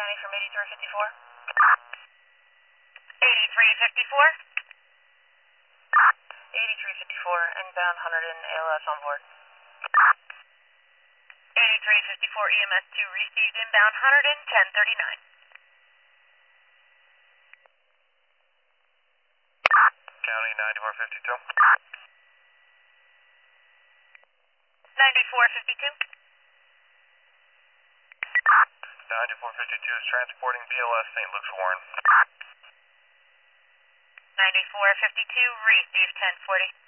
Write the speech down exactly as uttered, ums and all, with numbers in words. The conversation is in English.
County from eighty-three fifty-four. eighty-three fifty-four? eighty-three fifty-four, inbound one hundred A L S on board. eighty-three fifty-four E M S two received inbound one hundred ten thirty-nine. County ninety-four fifty-two. ninety-four fifty-two. ninety-four fifty-two is transporting B L S Saint Luke's Warren. ninety-four fifty-two, received ten forty.